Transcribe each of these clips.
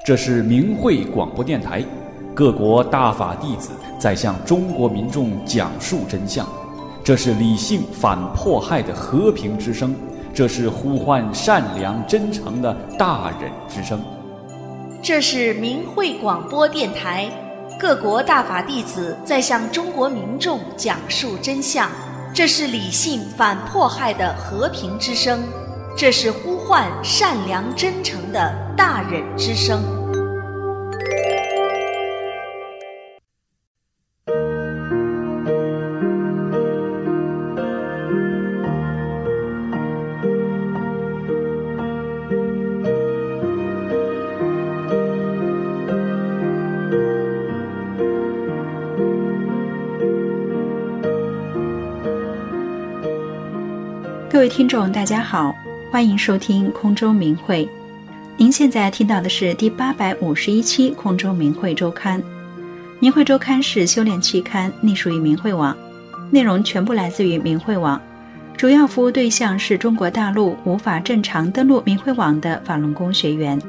这是明慧广播电台，各国大法弟子在向中国民众讲述真相。这是理性反迫害的和平之声，这是呼唤善良真诚的大忍之声。 这是明慧广播电台，各国大法弟子在向中国民众讲述真相。这是理性反迫害的和平之声，这是呼唤善良真诚的大忍之声。 各位听众大家好，欢迎收听空中明慧。您现在听到的是第851期空中明慧周刊。明慧周刊是修炼期刊，隶属于明慧网，内容全部来自于明慧网，主要服务对象是中国大陆无法正常登录明慧网的法轮功学员。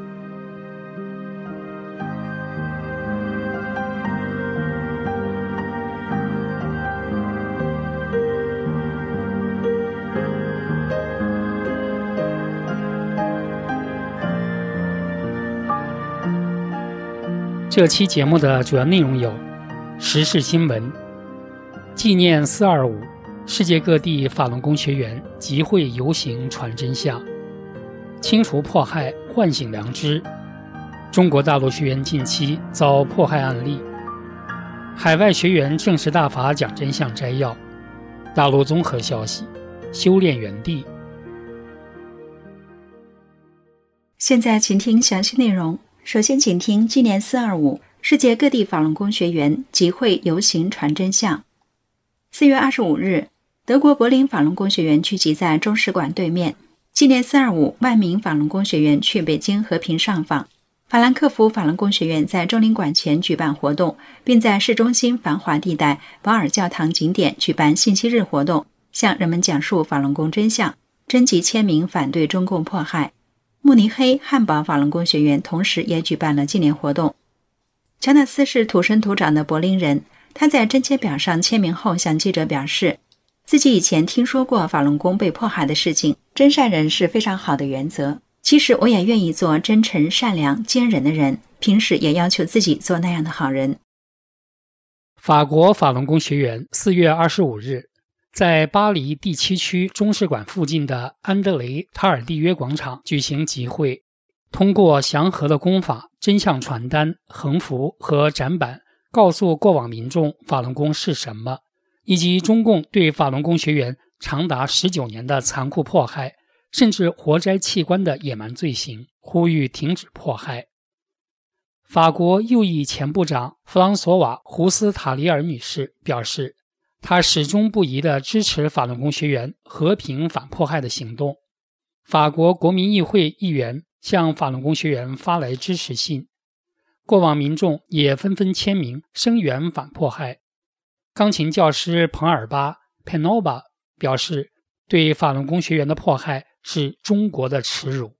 这期节目的主要内容有：时事新闻、纪念425，世界各地法轮功学员集会游行传真相，清除迫害，唤醒良知，中国大陆学员近期遭迫害案例，海外学员正式大法讲真相摘要，大陆综合消息，修炼园地。 现在请听详细内容。首先请听纪念425，世界各地法轮功学员集会游行传真相。4月25日，德国柏林法轮功学员聚集在中使馆对面，纪念425万名法轮功学员去北京和平上访。法兰克福法轮功学院在中领馆前举办活动，并在市中心繁华地带保尔教堂景点举办信息日活动，向人们讲述法轮功真相，征集签名反对中共迫害。慕尼黑汉堡法轮功学院同时也举办了纪念活动。乔纳斯是土生土长的柏林人，他在征签表上签名后向记者表示，自己以前听说过法轮功被迫害的事情，真善人是非常好的原则。其实我也愿意做真诚、善良、坚忍的人，平时也要求自己做那样的好人。 法国法轮功学员4月25日在巴黎第7区中使馆附近的安德雷塔尔蒂约广场举行集会，通过祥和的功法、真相传单、横幅和展板，告诉过往民众法轮功是什么，以及中共对法轮功学员长达19年的残酷迫害，甚至活摘器官的野蛮罪行，呼吁停止迫害。法国右翼前部长弗朗索瓦·胡斯塔里尔女士表示，他始终不移地支持法轮功学员和平反迫害的行动。法国国民议会议员向法轮功学员发来支持信，过往民众也纷纷签名声援反迫害。钢琴教师彭尔巴 Penova 表示，对法轮功学员的迫害是中国的耻辱。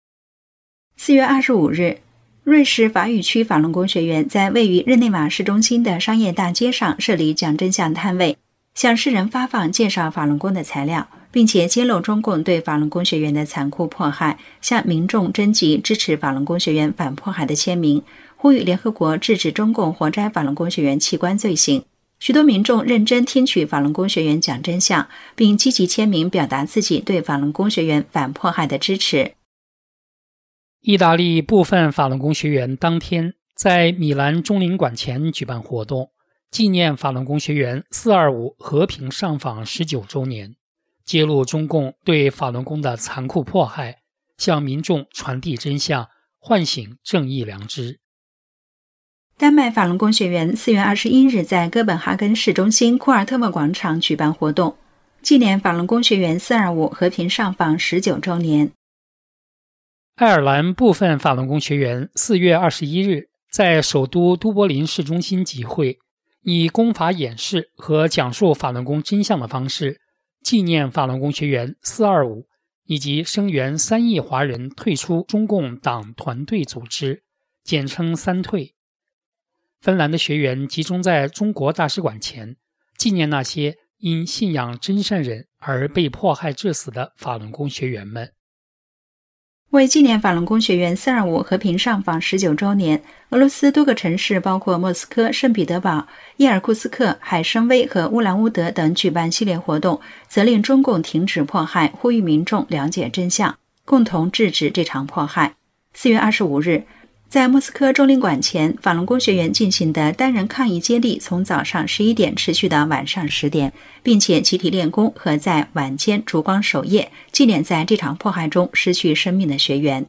4月25日，瑞士法语区法轮功学员在位于日内瓦市中心的商业大街上设立讲真相摊位，向世人发放介绍法轮功的材料，并且揭露中共对法轮功学员的残酷迫害，向民众征集支持法轮功学员反迫害的签名，呼吁联合国制止中共活摘法轮功学员器官罪行。许多民众认真听取法轮功学员讲真相，并积极签名表达自己对法轮功学员反迫害的支持。 意大利部分法轮功学员当天在米兰中领馆前举办活动，纪念法轮功学员425和平上访19周年，揭露中共对法轮功的残酷迫害，向民众传递真相，唤醒正义良知。 丹麦法轮功学员4月21日在哥本哈根市中心库尔特莫广场举办活动，纪念法轮功学员425和平上访19周年。 爱尔兰部分法轮功学员4月21日在首都都柏林市中心集会，以功法演示和讲述法轮功真相的方式，纪念法轮功学员425，以及声援3亿华人退出中共党团队组织， 简称三退。芬兰的学员集中在中国大使馆前，纪念那些因信仰真善忍而被迫害致死的法轮功学员们。 为纪念法轮功学员425和平上访19周年，俄罗斯多个城市包括莫斯科、圣彼得堡、伊尔库斯克、海参崴和乌兰乌德等举办系列活动，责令中共停止迫害，呼吁民众了解真相，共同制止这场迫害。4月25日，在莫斯科中领馆前，法轮功学员进行的单人抗议接力从早上11点持续到晚上10点，并且集体练功和在晚间烛光守夜，纪念在这场迫害中失去生命的学员。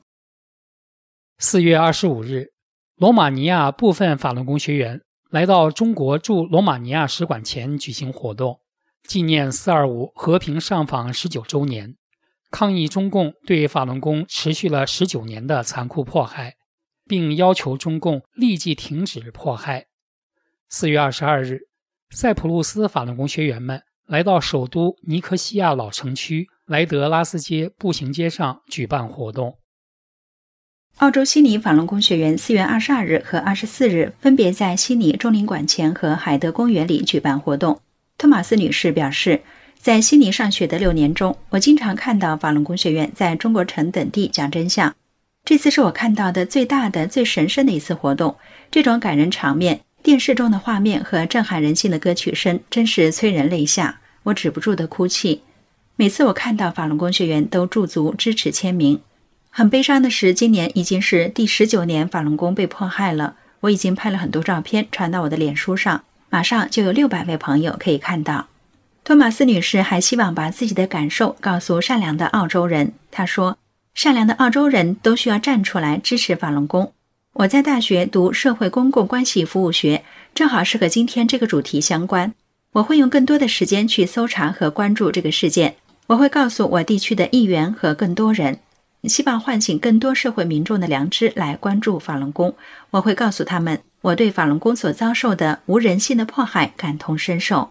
4月25日，罗马尼亚部分法轮功学员来到中国驻罗马尼亚使馆前举行活动，纪念425和平上访19周年，抗议中共对法轮功持续了19年的残酷迫害，并要求中共立即停止迫害。4月22日，塞浦路斯法轮功学员们来到首都尼科西亚老城区莱德拉斯街步行街上举办活动。 澳洲悉尼法轮功学员4月22日和24日分别在悉尼中领馆前和海德公园里举办活动。托马斯女士表示，在悉尼上学的6年中，我经常看到法轮功学员在中国城等地讲真相。这次是我看到的最大的、最神圣的一次活动。这种感人场面，电视中的画面和震撼人心的歌曲声，真是催人泪下，我止不住的哭泣。每次我看到法轮功学员都驻足支持签名。很悲伤的是，今年已经是第19年法轮功被迫害了。我已经拍了很多照片传到我的脸书上，马上就有600位朋友可以看到。托马斯女士还希望把自己的感受告诉善良的澳洲人。她说，善良的澳洲人都需要站出来支持法轮功。我在大学读社会公共关系服务学，正好是和今天这个主题相关。我会用更多的时间去搜查和关注这个事件。我会告诉我地区的议员和更多人，希望唤醒更多社会民众的良知来关注法轮功。我会告诉他们，我对法轮功所遭受的无人性的迫害感同身受。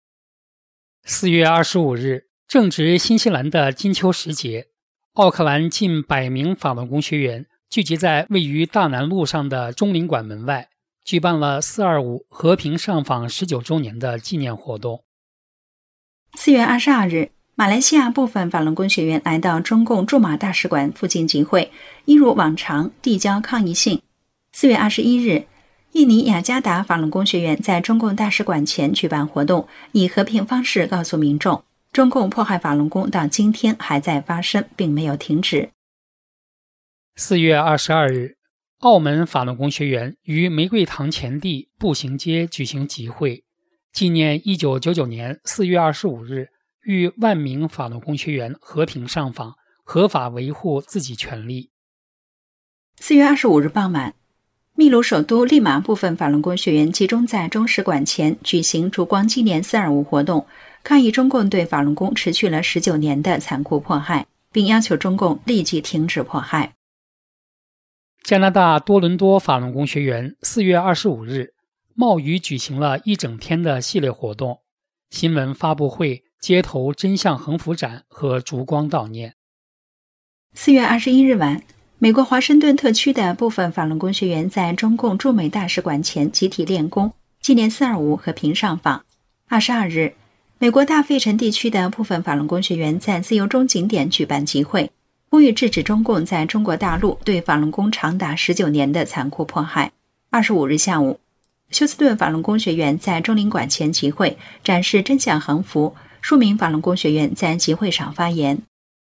4月25日，正值新西兰的金秋时节，奥克兰近100名法轮功学员聚集在位于大南路上的中领馆门外，举办了425和平上访19周年的纪念活动。 4月22日，马来西亚部分法轮功学员来到中共驻马大使馆附近集会，一如往常递交抗议信。4月21日，印尼雅加达法轮功学员在中共大使馆前举办活动，以和平方式告诉民众，中共迫害法轮功到今天还在发生，并没有停止。 4月22日，澳门法轮功学员于玫瑰堂前地步行街举行集会，纪念1999年4月25日逾10000名法轮功学员和平上访，合法维护自己权利。 4月25日傍晚，秘鲁首都利马部分法轮功学员集中在中使馆前举行烛光纪念425活动，抗议中共对法轮功持续了19年的残酷迫害，并要求中共立即停止迫害。 加拿大多伦多法轮功学员4月25日冒雨举行了一整天的系列活动，新闻发布会、街头真相横幅展和烛光悼念。 4月21日晚，美国华盛顿特区的部分法轮功学员在中共驻美大使馆前集体练功，纪念425和平上访。22日，美国大费城地区的部分法轮功学员在自由中景点举办集会，呼吁制止中共在中国大陆对法轮功长达19年的残酷迫害。25日下午，休斯顿法轮功学员在中领馆前集会，展示真相横幅，数名法轮功学员在集会上发言。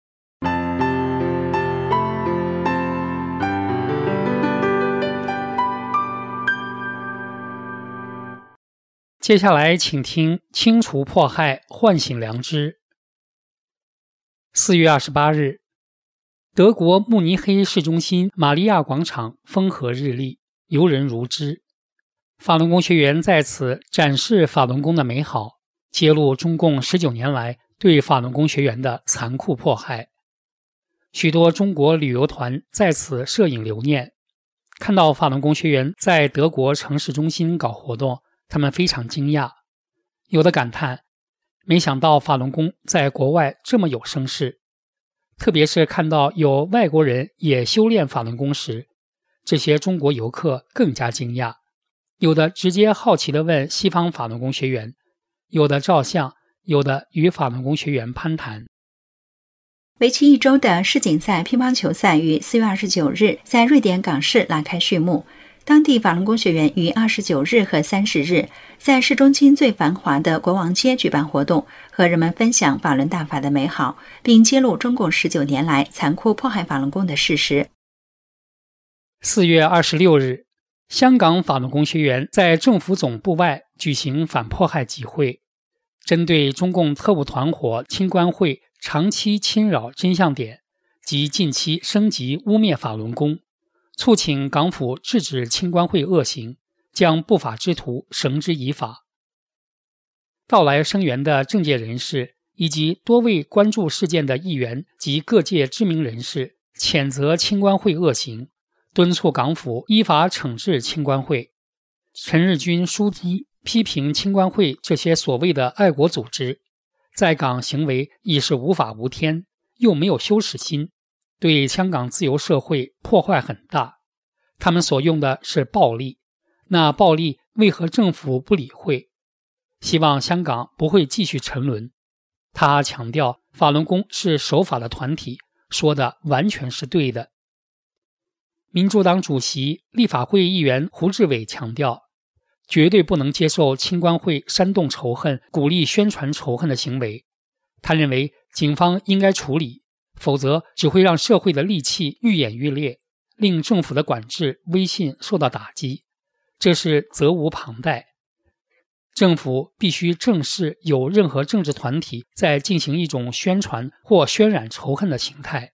接下来请听清除迫害，唤醒良知。4月28日，德国慕尼黑市中心玛利亚广场风和日丽，游人如织。法轮功学员在此展示法轮功的美好，揭露中共19年来对法轮功学员的残酷迫害。许多中国旅游团在此摄影留念，看到法轮功学员在德国城市中心搞活动，他们非常惊讶，有的感叹，没想到法轮功在国外这么有声势。特别是看到有外国人也修炼法轮功时， 这些中国游客更加惊讶，有的直接好奇地问西方法轮功学员，有的照相，有的与法轮功学员攀谈。 为期1周的世锦赛乒乓球赛于4月29日在瑞典港市拉开序幕。当地法轮功学员于29日和30日在市中心最繁华的国王街举办活动，和人们分享法轮大法的美好，并揭露中共19年来残酷迫害法轮功的事实。 4月26日，香港法轮功学员在政府总部外举行反迫害集会，针对中共特务团伙清官会长期侵扰真相点及近期升级污蔑法轮功，促请港府制止清官会恶行，将不法之徒绳之以法。到来声援的政界人士以及多位关注事件的议员及各界知名人士谴责清官会恶行，敦促港府依法惩治清官会。陈日君书记批评清官会这些所谓的爱国组织在港行为已是无法无天，又没有羞耻心，对香港自由社会破坏很大。他们所用的是暴力，那暴力为何政府不理会？希望香港不会继续沉沦。他强调法轮功是守法的团体，说的完全是对的。民主党主席、立法会议员胡志伟强调，绝对不能接受清官会煽动仇恨、鼓励宣传仇恨的行为。他认为警方应该处理，否则只会让社会的戾气愈演愈烈，令政府的管制威信受到打击，这是责无旁贷。政府必须正视有任何政治团体在进行一种宣传或渲染仇恨的形态。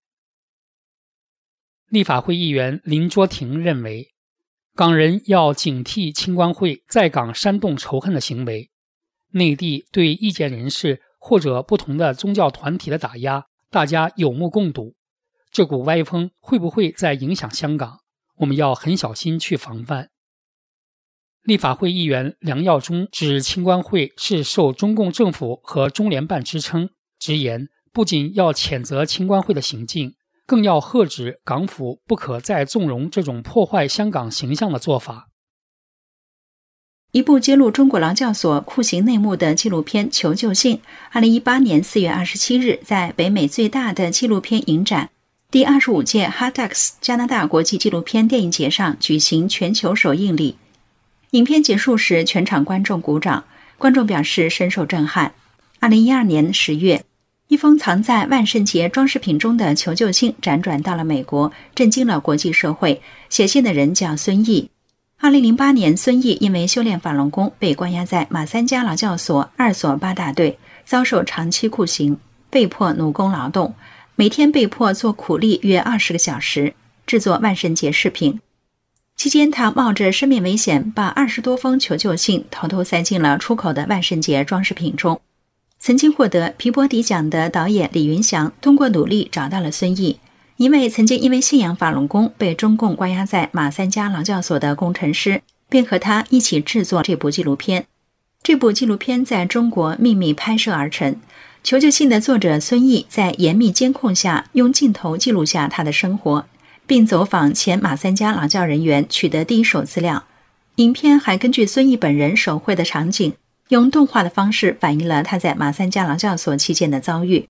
立法会议员林卓廷认为，港人要警惕清官会在港煽动仇恨的行为，内地对意见人士或者不同的宗教团体的打压，大家有目共睹。这股歪风会不会再影响香港？我们要很小心去防范。立法会议员梁耀忠指清官会是受中共政府和中联办支撑，直言不仅要谴责清官会的行径，更要喝止港府不可再纵容这种破坏香港形象的做法。 一部揭露中国劳教所酷刑内幕的纪录片《求救信》2018年4月27日在北美最大的纪录片影展第25届 HADX 加拿大国际纪录片电影节上举行全球首映礼。影片结束时，全场观众鼓掌，观众表示深受震撼。2012年10月，一封藏在万圣节装饰品中的求救信辗转到了美国，震惊了国际社会。写信的人叫孙毅。2008年，孙毅因为修炼法轮功被关押在马三家劳教所2所8大队，遭受长期酷刑，被迫奴工劳动，每天被迫做苦力约20个小时，制作万圣节饰品。期间，他冒着生命危险，把20多封求救信偷偷塞进了出口的万圣节装饰品中。曾经获得皮博迪奖的导演李云祥通过努力找到了孙毅，一位曾经因为信仰法轮功被中共关押在马三家劳教所的工程师，便和他一起制作这部纪录片。这部纪录片在中国秘密拍摄而成。求救信的作者孙毅在严密监控下，用镜头记录下他的生活，并走访前马三家劳教人员，取得第一手资料。影片还根据孙毅本人手绘的场景，用动画的方式反映了他在马三家劳教所期间的遭遇。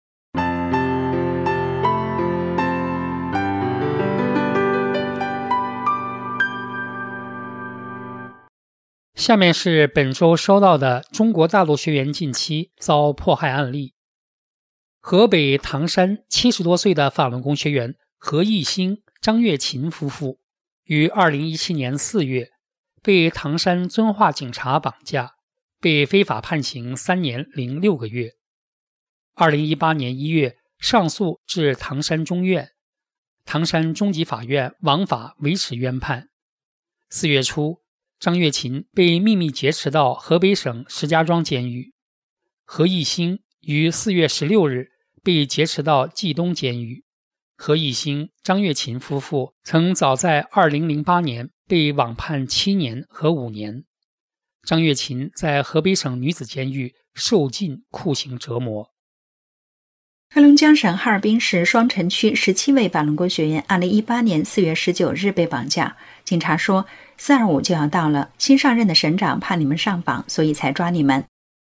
下面是本周收到的中国大陆学员近期遭迫害案例。河北唐山70多岁的法轮功学员何义兴、张月琴夫妇于2017年4月被唐山遵化警察绑架，被非法判刑3年零6个月。2018年1月上诉至唐山中院，唐山中级法院枉法维持原判。4月初，张月琴被秘密劫持到河北省石家庄监狱，何义兴于4月16日被劫持到冀东监狱。何义兴、张月琴夫妇曾早在2008年被网判7年和5年。张月琴在河北省女子监狱受尽酷刑折磨。 黑龙江省哈尔滨市双城区17位法轮功学员2018年4月19日被绑架，警察说425就要到了，新上任的省长怕你们上访，所以才抓你们。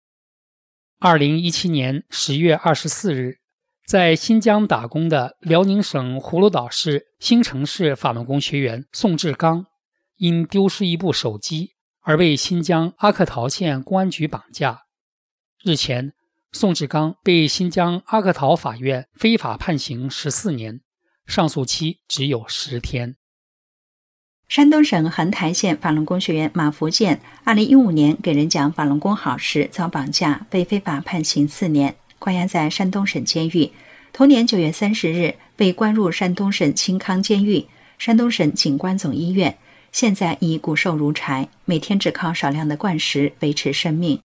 2017年10月24日，在新疆打工的辽宁省葫芦岛市兴城市法轮功学员宋志刚，因丢失一部手机而被新疆阿克陶县公安局绑架。日前，宋志刚被新疆阿克陶法院非法判刑14年，上诉期只有10天。 山东省横台县法轮功学员马福建2015年给人讲法轮功好时遭绑架，被非法判刑4年，关押在山东省监狱。同年9月30日被关入山东省清康监狱、山东省警官总医院，现在已骨瘦如柴，每天只靠少量的灌食维持生命。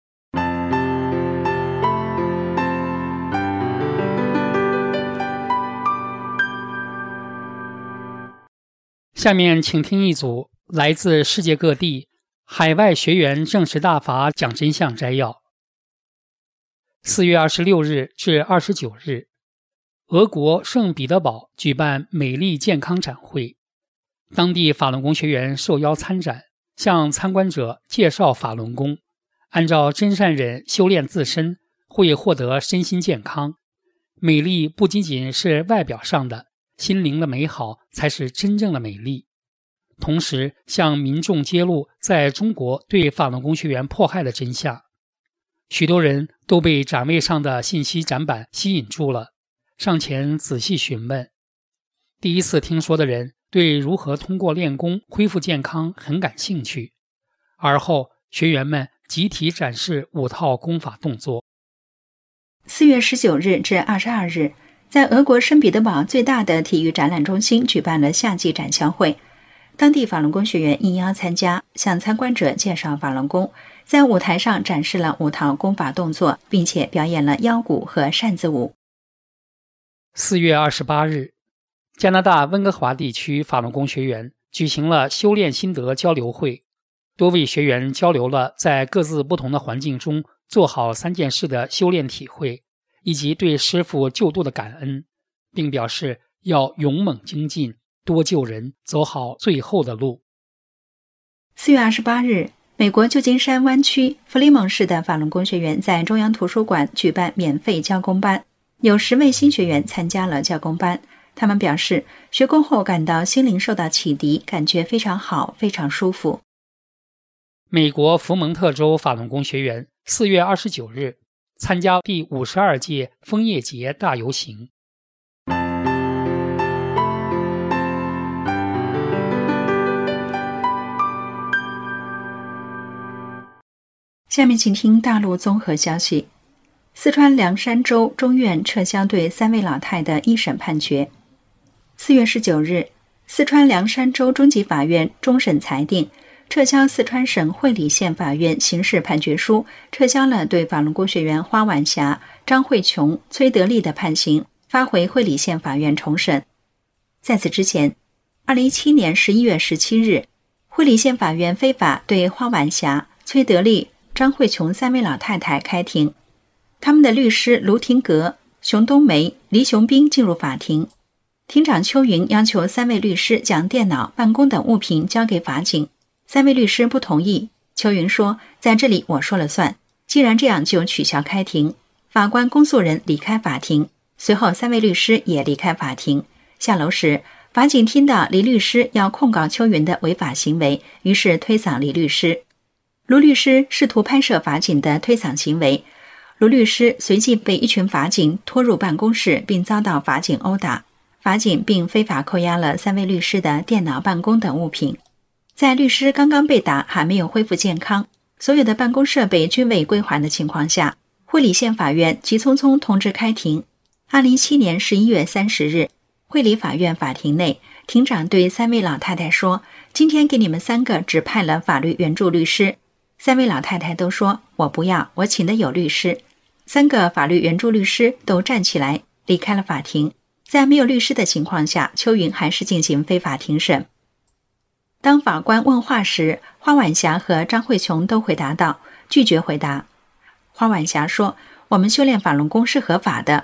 下面请听一组来自世界各地海外学员证实大法讲真相摘要。4月26日至29日，俄国圣彼得堡举办美丽健康展会，当地法轮功学员受邀参展，向参观者介绍法轮功，按照真善忍修炼自身，会获得身心健康。美丽不仅仅是外表上的，心灵的美好才是真正的美丽。同时向民众揭露在中国对法轮功学员迫害的真相。许多人都被展位上的信息展板吸引住了，上前仔细询问。第一次听说的人对如何通过练功恢复健康很感兴趣，而后学员们集体展示5套功法动作。 4月19日至22日，在俄国圣彼得堡最大的体育展览中心举办了夏季展销会，当地法轮功学员应邀参加，向参观者介绍法轮功，在舞台上展示了5套功法动作，并且表演了腰鼓和扇子舞。 4月28日，加拿大温哥华地区法轮功学员举行了修炼心得交流会，多位学员交流了在各自不同的环境中做好3件事的修炼体会，以及对师父救度的感恩，并表示要勇猛精进，多救人，走好最后的路。 4月28日，美国旧金山湾区弗里蒙市的法轮功学员在中央图书馆举办免费教功班，有10位新学员参加了教功班。他们表示，学功后感到心灵受到启迪，感觉非常好，非常舒服。 美国福蒙特州法轮功学员4月29日参加第52届枫叶节大游行。 下面请听大陆综合消息。四川凉山州中院撤销对3位老太的一审判决。4月19日，四川凉山州中级法院终审裁定，撤销四川省会理县法院刑事判决书，撤销了对法轮功学员花晚霞、张慧琼、崔德利的判刑，发回会理县法院重审。在此之前，2017年11月17日，会理县法院非法对花晚霞、崔德利、张慧琼3位老太太开庭，他们的律师卢廷阁、熊冬梅、黎雄斌进入法庭。庭长邱云要求3位律师将电脑、办公等物品交给法警，3位律师不同意。邱云说，在这里我说了算，既然这样就取消开庭。法官、公诉人离开法庭，随后3位律师也离开法庭。下楼时，法警听到黎律师要控告邱云的违法行为，于是推搡黎律师。卢律师试图拍摄法警的推搡行为，卢律师随即被一群法警拖入办公室，并遭到法警殴打。法警并非法扣押了3位律师的电脑、办公等物品。在律师刚刚被打，还没有恢复健康，所有的办公设备均未归还的情况下，会理县法院急匆匆通知开庭。2017年11月30日，会理法院法庭内，庭长对3位老太太说，今天给你们3个指派了法律援助律师。3位老太太都说，我不要，我请的有律师。3个法律援助律师都站起来离开了法庭。在没有律师的情况下，邱云还是进行非法庭审。当法官问话时，花晚霞和张慧琼都回答道，拒绝回答。花晚霞说，我们修炼法轮功是合法的。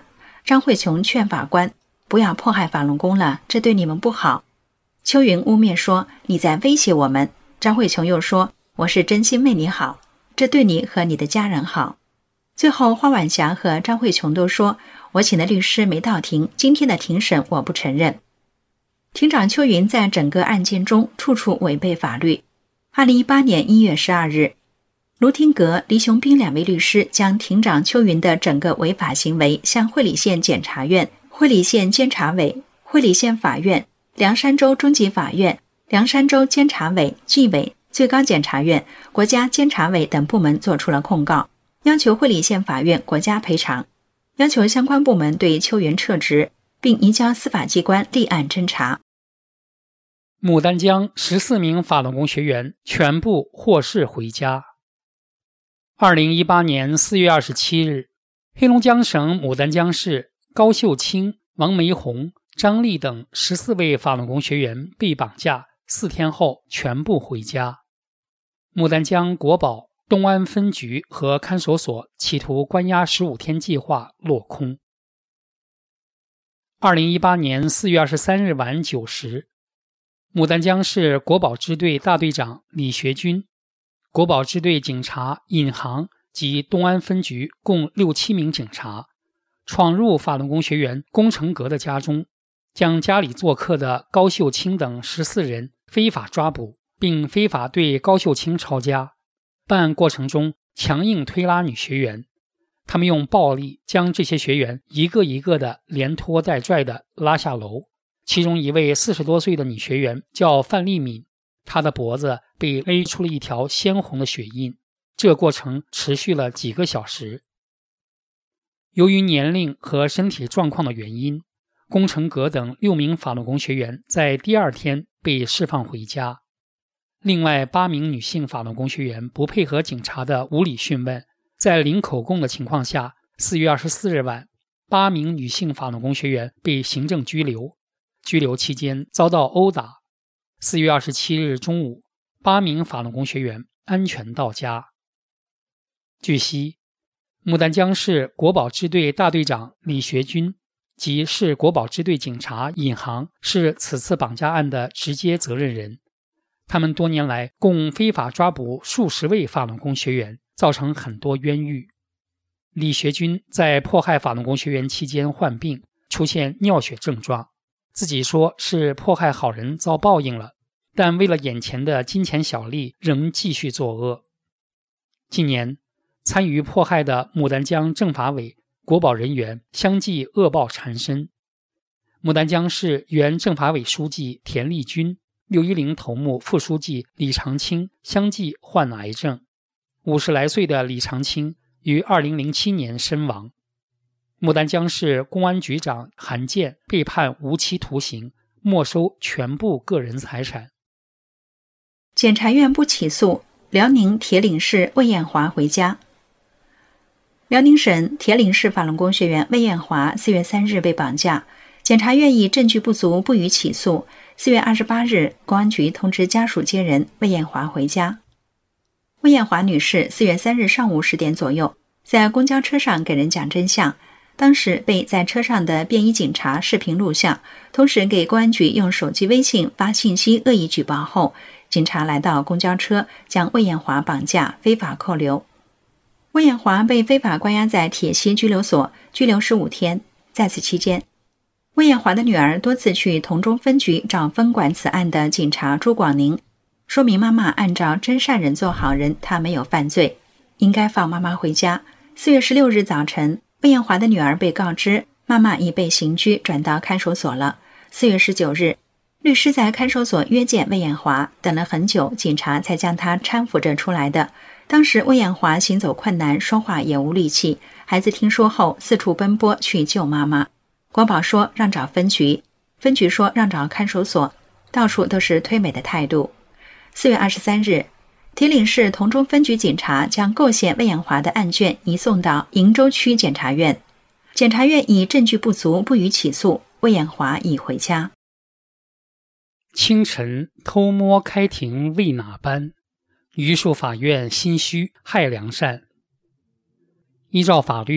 张慧琼劝法官不要迫害法轮功了，这对你们不好。邱云污蔑说你在威胁我们，张慧琼又说我是真心为你好，这对你和你的家人好。最后花晚霞和张慧琼都说我请的律师没到庭，今天的庭审我不承认。庭长邱云在整个案件中处处违背法律。2018年1月12日，卢廷阁、黎雄斌两位律师将庭长邱云的整个违法行为向惠里县检察院、惠里县监察委、惠里县法院、凉山州中级法院、凉山州监察委、纪委、最高检察院、国家监察委等部门作出了控告，要求惠里县法院国家赔偿，要求相关部门对邱云撤职，并移交司法机关立案侦查。 牡丹江14名法轮功学员全部获释回家。2018年4月27日，黑龙江省牡丹江市高秀清、王梅红、张丽等14位法轮功学员被绑架，4天后全部回家。牡丹江国保、东安分局和看守所企图关押15天计划落空。2018年4月23日晚9时，牡丹江市国保支队大队长李学军、国保支队警察尹航及东安分局共6、7名警察闯入法轮功学员龚成阁的家中，将家里做客的高秀清等14人非法抓捕，并非法对高秀清抄家。办案过程中强硬推拉女学员，他们用暴力将这些学员一个一个的连拖带拽的拉下楼。其中一位40多岁的女学员叫范丽敏，她的脖子被勒出了一条鲜红的血印，这个过程持续了几个小时。由于年龄和身体状况的原因，龚成阁等6名法轮功学员在第2天被释放回家。另外8名女性法轮功学员不配合警察的无理讯问，在零口供的情况下，4月24日晚，8名女性法轮功学员被行政拘留，拘留期间遭到殴打。4月27日中午，8名法轮功学员安全到家。据悉，牡丹江市国保支队大队长李学军及市国保支队警察尹航是此次绑架案的直接责任人。他们多年来共非法抓捕数十位法轮功学员，造成很多冤狱。李学军在迫害法轮功学员期间患病，出现尿血症状，自己说是迫害好人遭报应了，但为了眼前的金钱小利，仍继续作恶。近年，参与迫害的牡丹江政法委、国保人员相继恶报缠身。牡丹江市原政法委书记田立军、610头目副书记李长青相继患癌症。50来岁的李长青于2007年身亡。牡丹江市公安局长韩建被判无期徒刑，没收全部个人财产。 检察院不起诉辽宁铁岭市魏艳华回家。辽宁省铁岭市法轮功学员魏艳华4月3日被绑架，检察院以证据不足不予起诉。4月28日，公安局通知家属接人魏艳华回家。魏艳华女士4月3日上午10点左右，在公交车上给人讲真相，当时被在车上的便衣警察视频录像，同时给公安局用手机微信发信息恶意举报后，警察来到公交车将魏艳华绑架非法扣留。魏艳华被非法关押在铁西拘留所，拘留15天。在此期间，魏艳华的女儿多次去同中分局找分管此案的警察朱广宁，说明妈妈按照真善忍做好人，她没有犯罪，应该放妈妈回家。4月16日早晨，魏艳华的女儿被告知妈妈已被刑拘转到看守所了。4月19日，律师在看守所约见魏艳华，等了很久，警察才将她搀扶着出来的。当时魏艳华行走困难，说话也无力气，孩子听说后四处奔波去救妈妈。国保说让找分局，分局说让找看守所，到处都是推诿的态度。4月23日，铁岭市同中分局警察将构陷魏艳华的案卷移送到鄞州区检察院，检察院以证据不足不予起诉，魏艳华已回家。 清晨偷摸开庭为哪般？榆树法院心虚害良善。依照法律，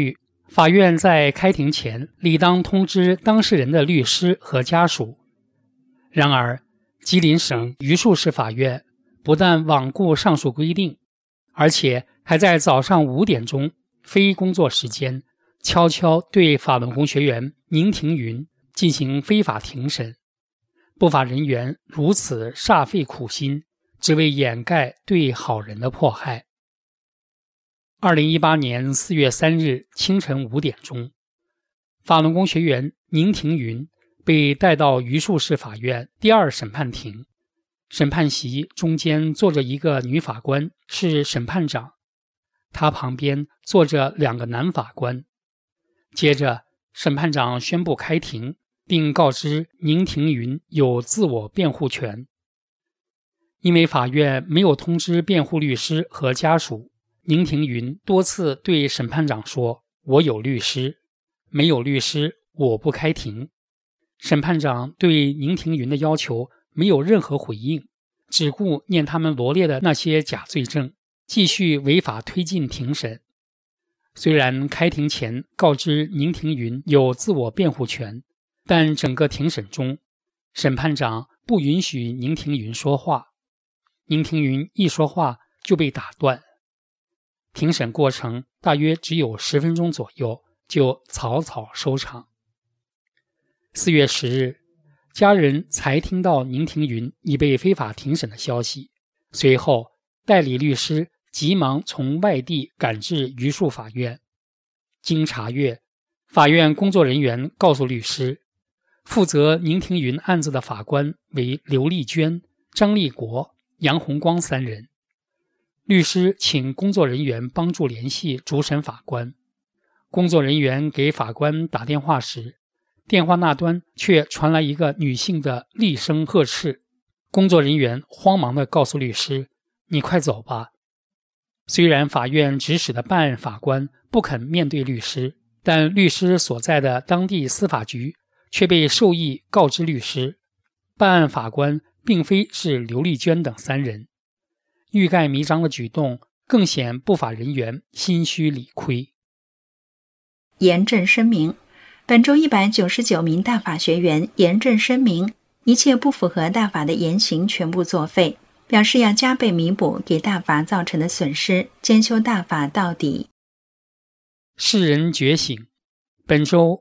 法院在开庭前理当通知当事人的律师和家属。然而，吉林省榆树市法院不但罔顾上述规定，而且还在早上5点钟非工作时间悄悄对法轮功学员宁庭云进行非法庭审。不法人员如此煞费苦心，只为掩盖对好人的迫害。2018年4月3日清晨5点钟，法轮功学员宁庭云被带到榆树市法院第2审判庭。审判席中间坐着一个女法官，是审判长，她旁边坐着2个男法官。接着，审判长宣布开庭，并告知宁庭云有自我辩护权。因为法院没有通知辩护律师和家属，宁庭云多次对审判长说：“我有律师，没有律师，我不开庭。”审判长对宁庭云的要求没有任何回应，只顾念他们罗列的那些假罪证，继续违法推进庭审。虽然开庭前告知宁庭云有自我辩护权，但整个庭审中，审判长不允许宁庭云说话。宁庭云一说话就被打断。庭审过程大约只有10分钟左右，就草草收场。4月10日，家人才听到宁庭云已被非法庭审的消息，随后代理律师急忙从外地赶至榆树法院。经查阅，法院工作人员告诉律师，负责宁庭云案子的法官为刘丽娟、张立国、杨红光3人。律师请工作人员帮助联系主审法官。工作人员给法官打电话时，电话那端却传来一个女性的厉声呵斥。工作人员慌忙地告诉律师：“你快走吧。”虽然法院指使的办案法官不肯面对律师，但律师所在的当地司法局却被授意告知律师，办案法官并非是刘丽娟等3人。欲盖弥彰的举动更显不法人员心虚理亏。 严正声明，本周199名大法学员严正声明，一切不符合大法的言行全部作废，表示要加倍弥补给大法造成的损失，兼修大法到底。 世人觉醒，本周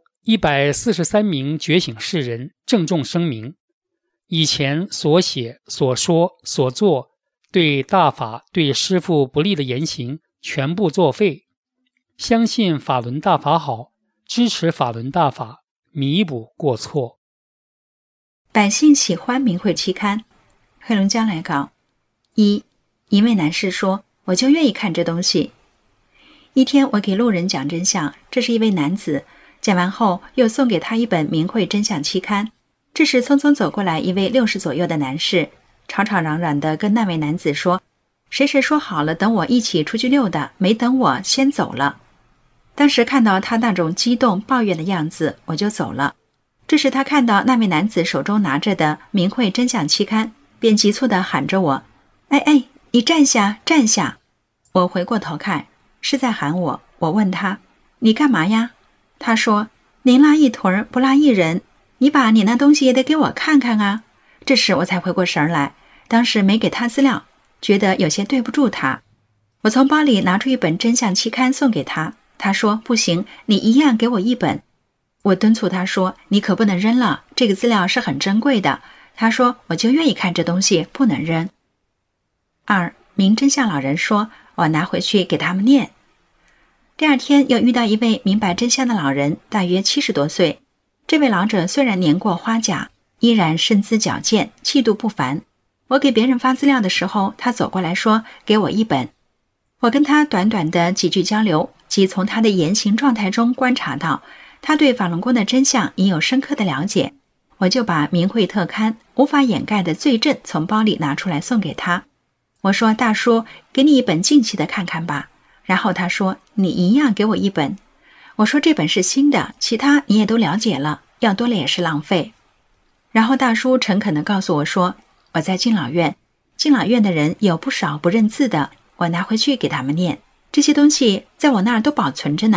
143名觉醒世人郑重声明，以前所写、所说、所做对大法、对师父不利的言行全部作废，相信法轮大法好，支持法轮大法，弥补过错。 百姓喜欢明慧期刊。黑龙江来稿一位男士说：“我就愿意看这东西。”一天，我给路人讲真相，这是一位男子。讲完后，又送给他一本明慧真相期刊。这时，匆匆走过来一位60左右的男士，吵吵嚷嚷地跟那位男子说：“谁谁说好了等我一起出去溜达，没等我先走了。”当时看到他那种激动抱怨的样子，我就走了。这时他看到那位男子手中拿着的明慧真相期刊，便急促地喊着我：“哎，你站下，站下！”我回过头看，是在喊我。我问他：“你干嘛呀？”他说：“您拉一坨不拉一人，你把你那东西也得给我看看啊。”这时我才回过神来，当时没给他资料，觉得有些对不住他。我从包里拿出一本真相期刊送给他，他说：“不行，你一样给我一本。”我敦促他说：“你可不能扔了，这个资料是很珍贵的。”他说：“我就愿意看这东西，不能扔。”2名真相老人说：“我拿回去给他们念。”第2天又遇到一位明白真相的老人，大约70多岁。这位老者虽然年过花甲，依然身姿矫健，气度不凡。我给别人发资料的时候，他走过来说：“给我一本。”我跟他短短的几句交流，即从他的言行状态中观察到，他对法轮功的真相已有深刻的了解。我就把明慧特刊无法掩盖的罪证从包里拿出来送给他。我说：“大叔，给你一本近期的看看吧。”然后他说：“你一样给我一本。”我说：“这本是新的，其他你也都了解了，要多了也是浪费。”然后大叔诚恳地告诉我说：“我在敬老院，敬老院的人有不少不认字的，我拿回去给他们念。这些东西在我那儿都保存着呢，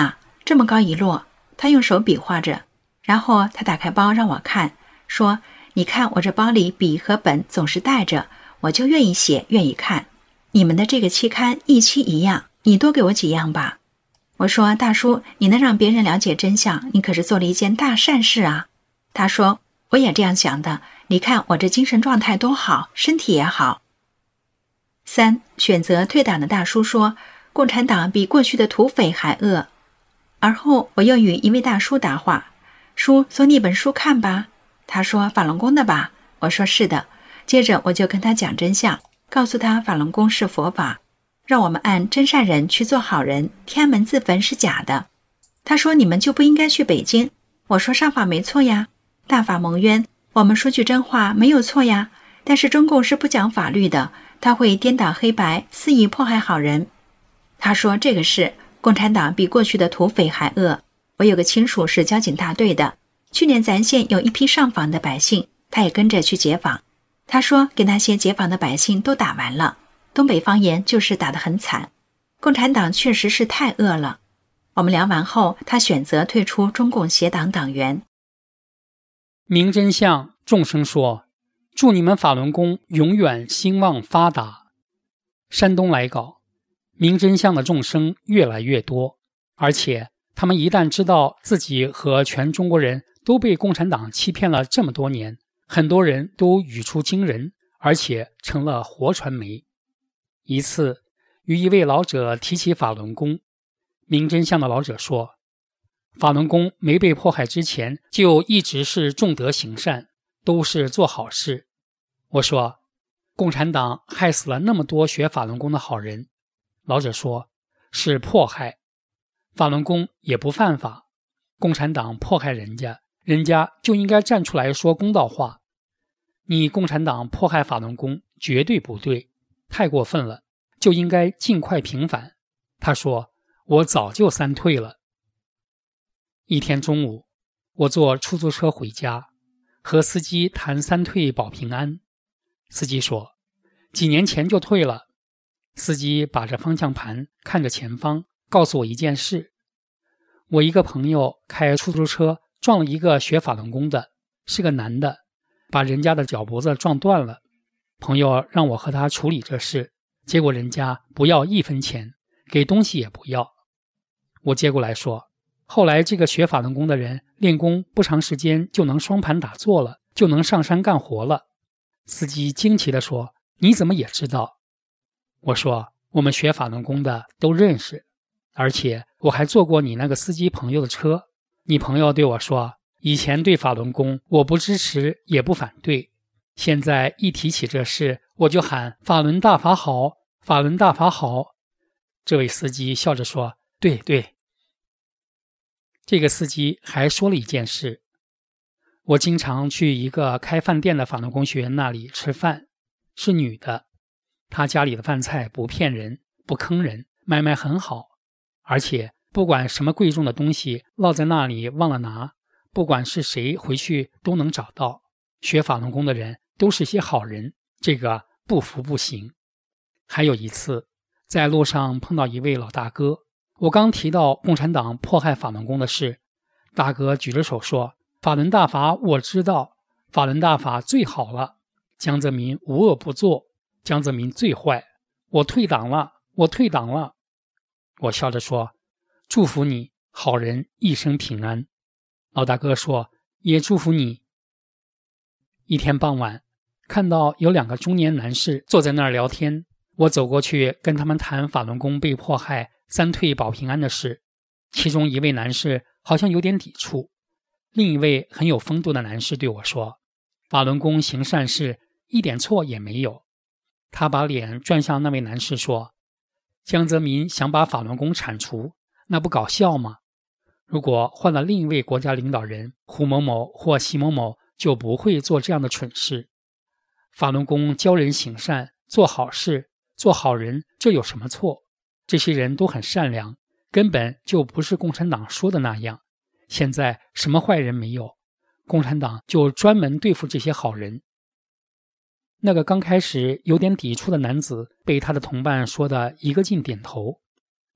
这么高一摞。他用手比划着，然后他打开包让我看，说：你看我这包里笔和本总是带着，我就愿意写，愿意看。你们的这个期刊一期一样，你多给我几样吧。我说：大叔，你能让别人了解真相，你可是做了一件大善事啊。他说：我也这样想的，你看我这精神状态多好，身体也好。3. 选择退党的大叔说，共产党比过去的土匪还恶。而后我又与一位大叔答话，叔，索你本书看吧。他说：法轮功的吧？我说是的。接着我就跟他讲真相，告诉他法轮功是佛法，让我们按真善人去做好人，天安门自焚是假的。他说：你们就不应该去北京。我说上法没错呀，大法蒙冤，我们说句真话没有错呀，但是中共是不讲法律的，他会颠倒黑白，肆意迫害好人。他说：这个是共产党比过去的土匪还恶。我有个亲属是交警大队的，去年咱县有一批上访的百姓，他也跟着去解访。他说给那些解访的百姓都打完了，东北方言就是打得很惨，共产党确实是太恶了。我们聊完后，他选择退出中共协党党员。 明真相众生说，祝你们法轮功永远兴旺发达。山东来稿，明真相的众生越来越多，而且他们一旦知道自己和全中国人都被共产党欺骗了这么多年，很多人都语出惊人，而且成了活传媒。一次与一位老者提起法轮功，明真相的老者说，法轮功没被迫害之前就一直是重德行善，都是做好事。我说，共产党害死了那么多学法轮功的好人。老者说，是迫害，法轮功也不犯法，共产党迫害人家，人家就应该站出来说公道话。你共产党迫害法轮功绝对不对，太过分了，就应该尽快平反。他说，我早就3退了。一天中午，我坐出租车回家，和司机谈3退保平安。司机说，几年前就退了。司机把着方向盘看着前方，告诉我一件事。我一个朋友开出租车撞了一个学法轮功的，是个男的，把人家的脚脖子撞断了。朋友让我和他处理这事，结果人家不要1分钱，给东西也不要。我接过来说，后来这个学法轮功的人练功不长时间就能双盘打坐了，就能上山干活了。司机惊奇地说，你怎么也知道？我说，我们学法轮功的都认识，而且我还坐过你那个司机朋友的车。你朋友对我说，以前对法轮功我不支持也不反对，现在一提起这事，我就喊法轮大法好，法轮大法好。这位司机笑着说，对对。这个司机还说了一件事，我经常去一个开饭店的法轮功学员那里吃饭，是女的，她家里的饭菜不骗人，不坑人，买卖很好，而且不管什么贵重的东西落在那里忘了拿，不管是谁回去都能找到。学法轮功的人都是些好人，这个不服不行。还有一次在路上碰到一位老大哥，我刚提到共产党迫害法轮功的事，大哥举着手说，法轮大法我知道，法轮大法最好了，江泽民无恶不作，江泽民最坏，我退党了，我退党了。我笑着说，祝福你，好人一生平安。老大哥说，也祝福你。一天傍晚，看到有2个中年男士坐在那儿聊天，我走过去跟他们谈法轮功被迫害3退保平安的事。其中一位男士好像有点抵触，另一位很有风度的男士对我说，法轮功行善事一点错也没有。他把脸转向那位男士说，江泽民想把法轮功铲除，那不搞笑吗？如果换了另一位国家领导人胡某某或习某某，就不会做这样的蠢事。法轮功教人行善，做好事，做好人，这有什么错？这些人都很善良，根本就不是共产党说的那样。现在什么坏人没有，共产党就专门对付这些好人。那个刚开始有点抵触的男子被他的同伴说的一个劲点头。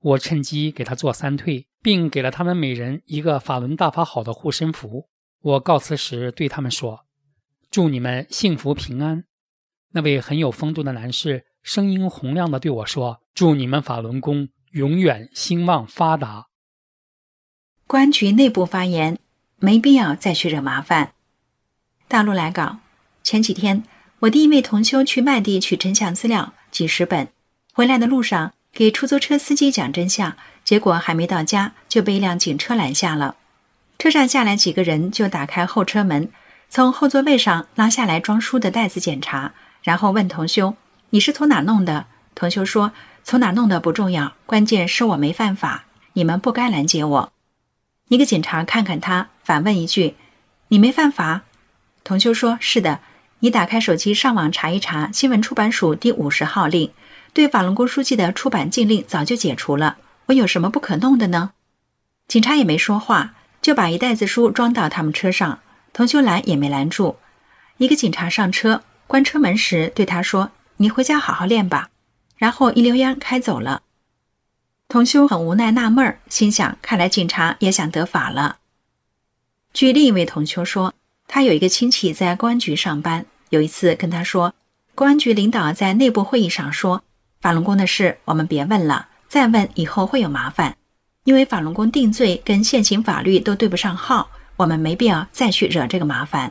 我趁机给他做3退，并给了他们每人一个法轮大法好的护身符。我告辞时对他们说：祝你们幸福平安。那位很有风度的男士声音洪亮地对我说：祝你们法轮功永远兴旺发达。 公安局内部发言，没必要再去惹麻烦。大陆来稿，前几天我第一位同修去麦地取真相资料几十本，回来的路上给出租车司机讲真相，结果还没到家就被一辆警车拦下了。车上下来几个人就打开后车门，从后座位上拉下来装书的袋子检查，然后问同修：你是从哪弄的？同修说：从哪弄的不重要，关键是我没犯法，你们不该拦截我。一个警察看看他，反问一句：你没犯法？同修说：是的，你打开手机上网查一查新闻出版署第50号令，对法轮功书籍的出版禁令早就解除了，我有什么不可弄的呢？警察也没说话，就把一袋子书装到他们车上，同修拦也没拦住。一个警察上车，关车门时对他说：你回家好好练吧，然后一溜烟开走了。同修很无奈纳闷，心想看来警察也想得法了。据另一位同修说，他有一个亲戚在公安局上班，有一次跟他说，公安局领导在内部会议上说，法轮功的事我们别问了，再问以后会有麻烦，因为法轮功定罪跟现行法律都对不上号，我们没必要再去惹这个麻烦。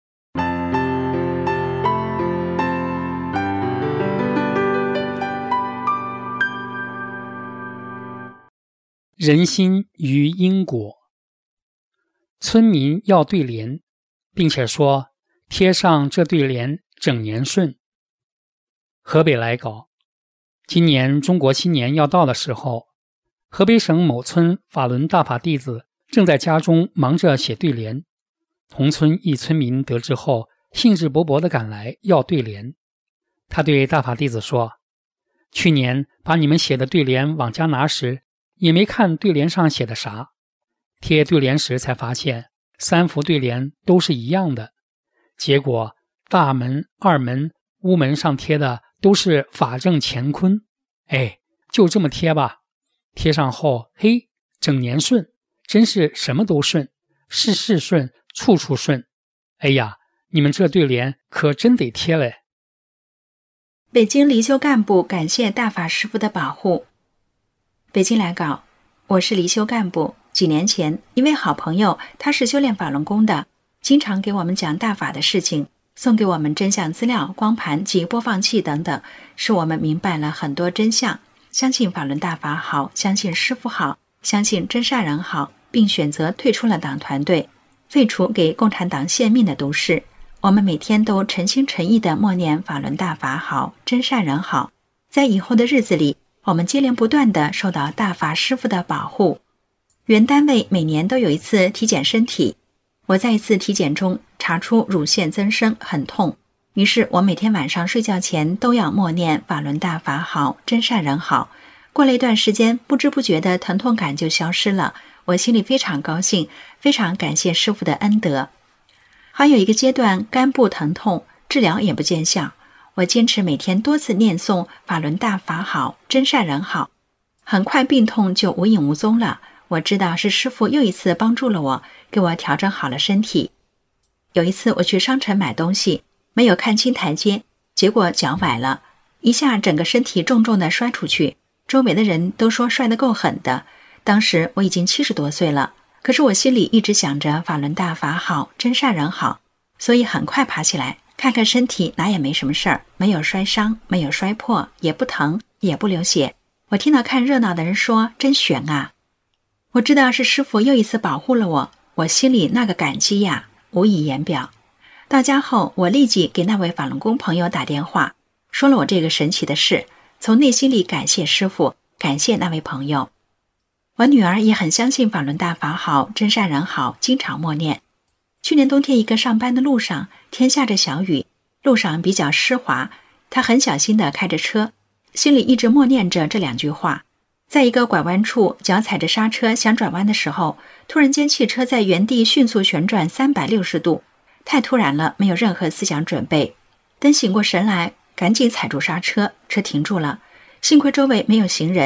人心与因果。村民要对联，并且说贴上这对联整年顺。河北来稿，今年中国新年要到的时候，河北省某村法轮大法弟子正在家中忙着写对联，同村一村民得知后兴致勃勃地赶来要对联。他对大法弟子说，去年把你们写的对联往家拿时，也没看对联上写的啥，贴对联时才发现3幅对联都是一样的，结果大门、二门、屋门上贴的都是法正乾坤。就这么贴吧，贴上后，嘿，整年顺，真是什么都顺，事事顺，处处顺。哎呀，你们这对联可真得贴嘞。 北京离休干部感谢大法师父的保护。北京来稿，我是离休干部。几年前，一位好朋友，他是修炼法轮功的，经常给我们讲大法的事情，送给我们真相资料、光盘及播放器等等，使我们明白了很多真相，相信法轮大法好，相信师父好，相信真善人好，并选择退出了党团队，废除给共产党献命的毒誓。我们每天都诚心诚意地默念法轮大法好，真善人好。在以后的日子里，我们接连不断地受到大法师父的保护。原单位每年都有一次体检身体，我在一次体检中查出乳腺增生，很痛，于是我每天晚上睡觉前都要默念法轮大法好，真善人好。过了一段时间，不知不觉的疼痛感就消失了，我心里非常高兴，非常感谢师父的恩德。还有一个阶段肝部疼痛，治疗也不见效，我坚持每天多次念诵法轮大法好，真善人好，很快病痛就无影无踪了。我知道是师父又一次帮助了我，给我调整好了身体。有一次我去商城买东西，没有看清台阶，结果脚崴了，一下整个身体重重地摔出去，周围的人都说摔得够狠的。当时我已经70多岁了，可是我心里一直想着法轮大法好，真善人好，所以很快爬起来，看看身体哪也没什么事儿，没有摔伤，没有摔破，也不疼，也不流血。我听到看热闹的人说真悬啊！我知道是师父又一次保护了我，我心里那个感激呀，无以言表。到家后，我立即给那位法轮功朋友打电话，说了我这个神奇的事，从内心里感谢师父，感谢那位朋友。我女儿也很相信法轮大法好，真善人好，经常默念。去年冬天一个上班的路上，天下着小雨，路上比较湿滑，她很小心地开着车，心里一直默念着这2句话。在一个拐弯处，脚踩着刹车想转弯的时候，突然间汽车在原地迅速旋转360度，太突然了，没有任何思想准备。等醒过神来，赶紧踩住刹车，车停住了。幸亏周围没有行人，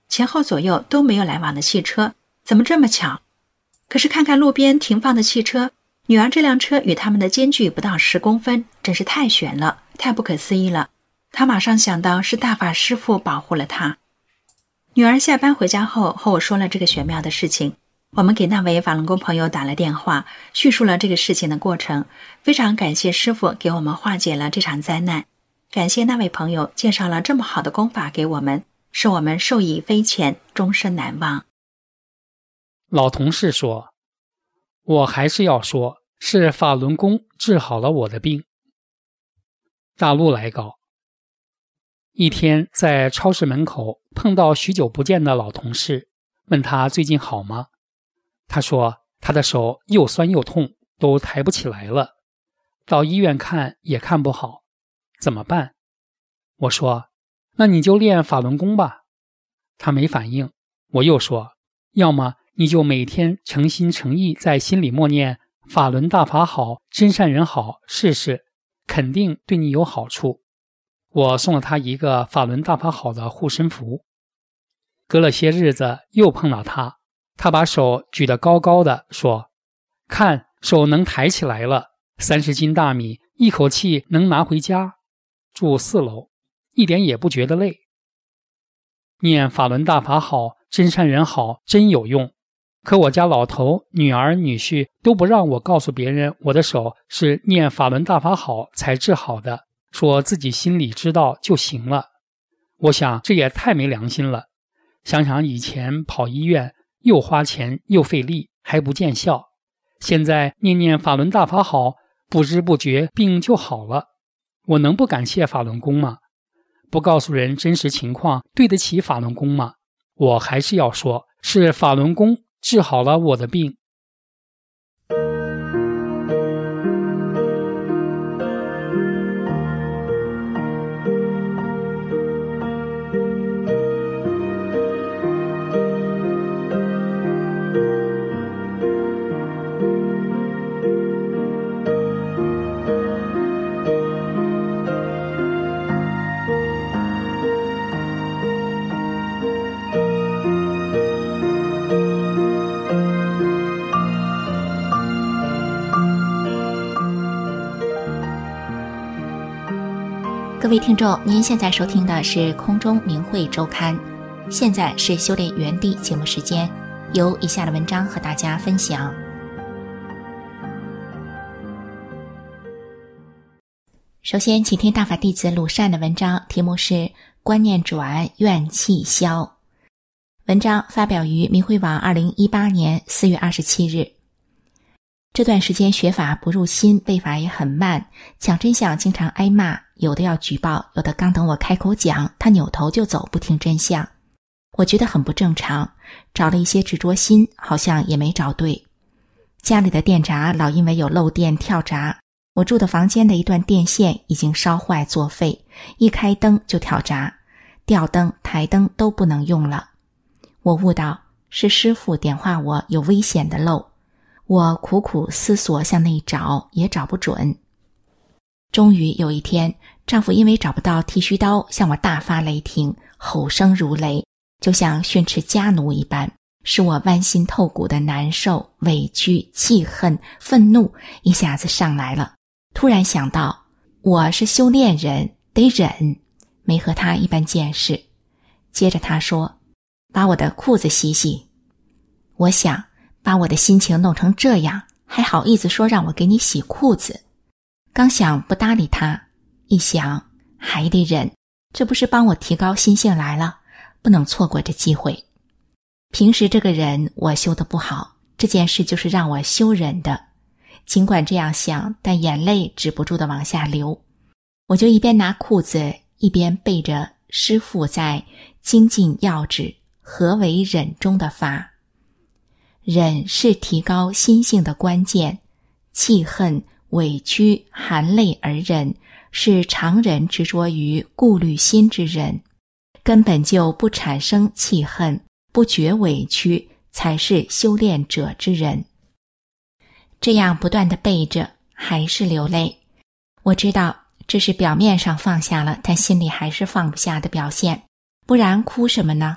前后左右都没有来往的汽车，怎么这么巧？可是看看路边停放的汽车，女儿这辆车与他们的间距不到10公分，真是太悬了，太不可思议了。她马上想到是大法师父保护了她。女儿下班回家后和我说了这个玄妙的事情，我们给那位法轮功朋友打了电话，叙述了这个事情的过程，非常感谢师父给我们化解了这场灾难，感谢那位朋友介绍了这么好的功法给我们，使我们受益匪浅，终身难忘。 老同事说，我还是要说，是法轮功治好了我的病。大陆来稿，一天在超市门口碰到许久不见的老同事，问他最近好吗？他说他的手又酸又痛，都抬不起来了，到医院看也看不好，怎么办？我说那你就练法轮功吧。他没反应。我又说要么你就每天诚心诚意在心里默念法轮大法好，真善人好，试试，肯定对你有好处。我送了他一个法轮大法好的护身符。隔了些日子又碰到他，他把手举得高高的说，看，手能抬起来了，30斤大米一口气能拿回家，住4楼，一点也不觉得累。念法轮大法好，真善人好，真有用。可我家老头、女儿、女婿都不让我告诉别人我的手是念法轮大法好才治好的，说自己心里知道就行了。我想这也太没良心了，想想以前跑医院又花钱又费力还不见效，现在念念法轮大法好，不知不觉病就好了。我能不感谢法轮功吗？不告诉人真实情况，对得起法轮功吗？我还是要说，是法轮功治好了我的病。 各位听众，您现在收听的是空中明慧周刊，现在是修炼原地节目时间，由以下的文章和大家分享。首先请听大法弟子鲁善的文章，题目是观念转，怨气消。文章发表于明慧网2018年4月27日。这段时间学法不入心，背法也很慢，讲真相经常挨骂，有的要举报，有的刚等我开口讲，他扭头就走，不听真相。我觉得很不正常，找了一些执着心，好像也没找对。家里的电闸老因为有漏电跳闸，我住的房间的一段电线已经烧坏作废，一开灯就跳闸，吊灯台灯都不能用了。我悟到是师父点化我有危险的漏，我苦苦思索向内找也找不准。终于有一天，丈夫因为找不到剃须刀向我大发雷霆，吼声如雷，就像训斥家奴一般，使我剜心透骨的难受、委屈、气恨、愤怒一下子上来了。突然想到我是修炼人，得忍，没和他一般见识。接着他说，把我的裤子洗洗。我想把我的心情弄成这样，还好意思说让我给你洗裤子。刚想不搭理他，一想还得忍，这不是帮我提高心性来了，不能错过这机会。平时这个人我修得不好，这件事就是让我修忍的。尽管这样想，但眼泪止不住地往下流。我就一边拿裤子，一边背着师父在精进要旨何为忍中的法。忍是提高心性的关键，气恨、委屈、含泪而忍，是常人执着于顾虑心之忍，根本就不产生气恨，不觉委屈，才是修炼者之忍。这样不断地背着，还是流泪。我知道这是表面上放下了，但心里还是放不下的表现，不然哭什么呢？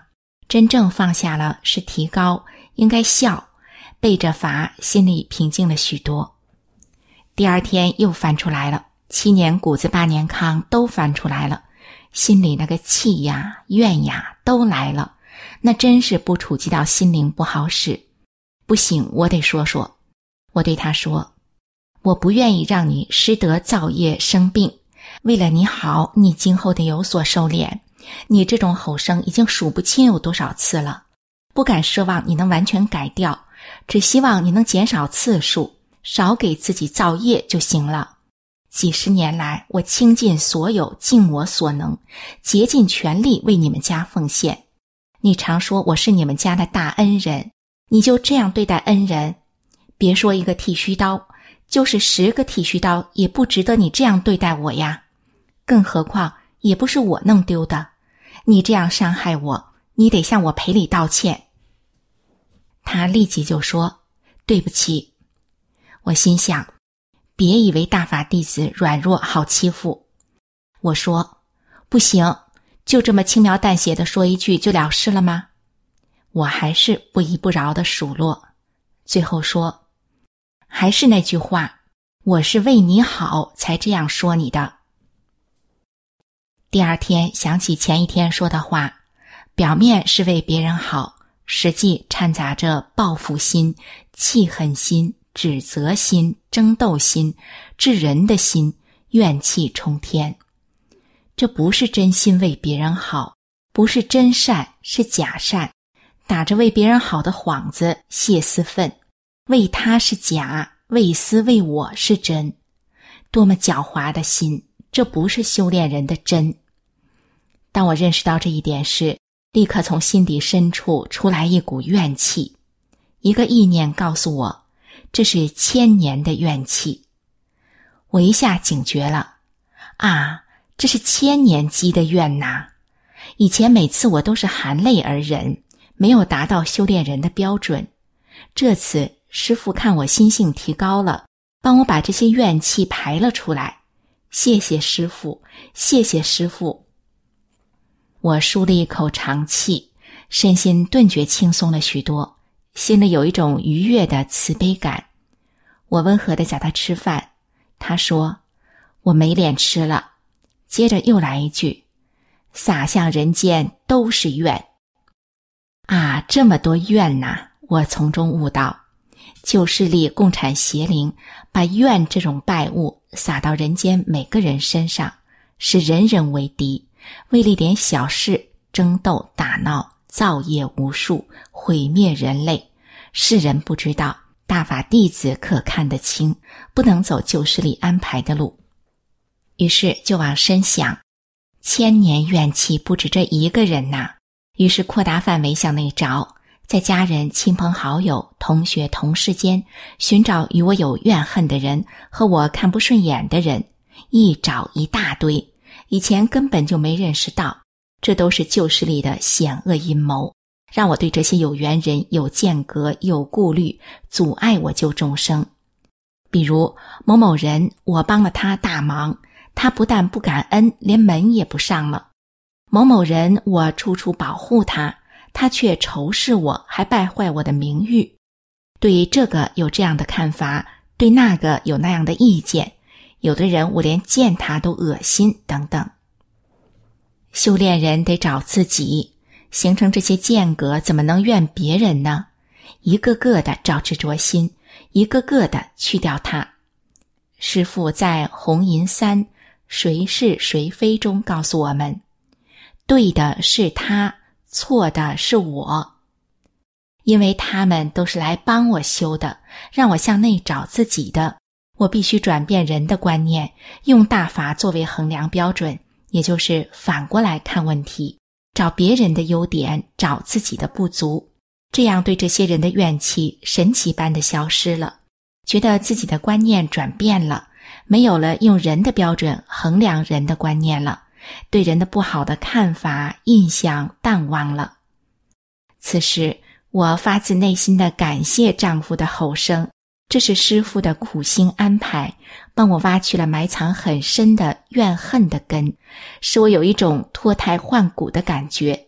真正放下了是提高，应该笑，背着罚，心里平静了许多。第二天又翻出来了，7年谷子8年糠都翻出来了，心里那个气呀、怨呀都来了，那真是不触及到心灵不好使。不行，我得说说。我对他说，我不愿意让你失德造业生病，为了你好，你今后得有所收敛。你这种吼声已经数不清有多少次了，不敢奢望你能完全改掉，只希望你能减少次数，少给自己造业就行了。几十年来，我倾尽所有，尽我所能，竭尽全力为你们家奉献。你常说我是你们家的大恩人，你就这样对待恩人？别说一个剃须刀，就是10个剃须刀也不值得你这样对待我呀。更何况也不是我弄丢的，你这样伤害我，你得向我赔礼道歉。他立即就说，对不起。我心想，别以为大法弟子软弱好欺负。我说，不行，就这么轻描淡写的说一句就了事了吗？我还是不依不饶的数落，最后说，还是那句话，我是为你好才这样说你的。第二天想起前一天说的话，表面是为别人好，实际掺杂着报复心、气恨心、指责心、争斗心、治人的心，怨气冲天。这不是真心为别人好，不是真善，是假善，打着为别人好的幌子泄私愤，为他是假，为私为我是真。多么狡猾的心，这不是修炼人的真。当我认识到这一点时，立刻从心底深处出来一股怨气，一个意念告诉我，这是1000年的怨气。我一下警觉了，啊，这是1000年积的怨呐！以前每次我都是含泪而忍，没有达到修炼人的标准。这次师父看我心性提高了，帮我把这些怨气排了出来。谢谢师父，谢谢师父。我舒了一口长气，身心顿觉轻松了许多，心里有一种愉悦的慈悲感。我温和地叫他吃饭，他说，我没脸吃了。接着又来一句，洒向人间都是怨。啊，这么多怨呐！我从中悟到，旧势力共产邪灵把怨这种败物撒到人间每个人身上，使人人为敌，为了一点小事争斗打闹，造业无数，毁灭人类。世人不知道，大法弟子可看得清，不能走旧势力安排的路。于是就往深想，1000年怨气不止这一个人呐。于是扩大范围向内找，在家人、亲朋好友、同学、同事间寻找与我有怨恨的人和我看不顺眼的人，一找一大堆，以前根本就没认识到，这都是旧势力的险恶阴谋，让我对这些有缘人有间隔、有顾虑，阻碍我救众生。比如某某人，我帮了他大忙，他不但不感恩，连门也不上了。某某人，我处处保护他，他却仇视我，还败坏我的名誉。对这个有这样的看法，对那个有那样的意见，有的人我连见他都恶心等等。修炼人得找自己，形成这些间隔，怎么能怨别人呢？一个个的找执着心，一个个的去掉它。师父在红银3谁是谁非中告诉我们，对的是他，错的是我。因为他们都是来帮我修的，让我向内找自己的，我必须转变人的观念，用大法作为衡量标准，也就是反过来看问题，找别人的优点，找自己的不足。这样对这些人的怨气神奇般的消失了，觉得自己的观念转变了，没有了用人的标准衡量人的观念了，对人的不好的看法、印象淡忘了。此时我发自内心的感谢丈夫的吼声，这是师父的苦心安排，帮我挖去了埋藏很深的怨恨的根，使我有一种脱胎换骨的感觉。